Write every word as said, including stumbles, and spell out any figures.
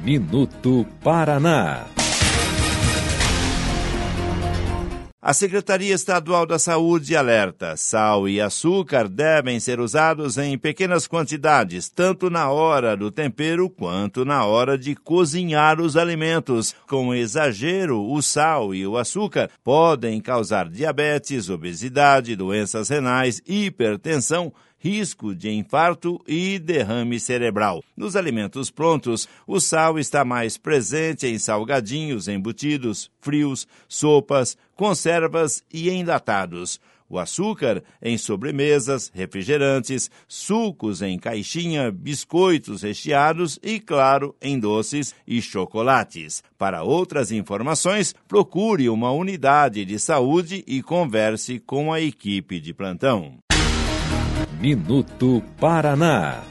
Minuto Paraná. A Secretaria Estadual da Saúde alerta: sal e açúcar devem ser usados em pequenas quantidades, tanto na hora do tempero quanto na hora de cozinhar os alimentos. Com exagero, o sal e o açúcar podem causar diabetes, obesidade, doenças renais, hipertensão, risco de infarto e derrame cerebral. Nos alimentos prontos, o sal está mais presente em salgadinhos, embutidos, frios, sopas, conservas e enlatados. O açúcar em sobremesas, refrigerantes, sucos em caixinha, biscoitos recheados e, claro, em doces e chocolates. Para outras informações, procure uma unidade de saúde e converse com a equipe de plantão. Minuto Paraná.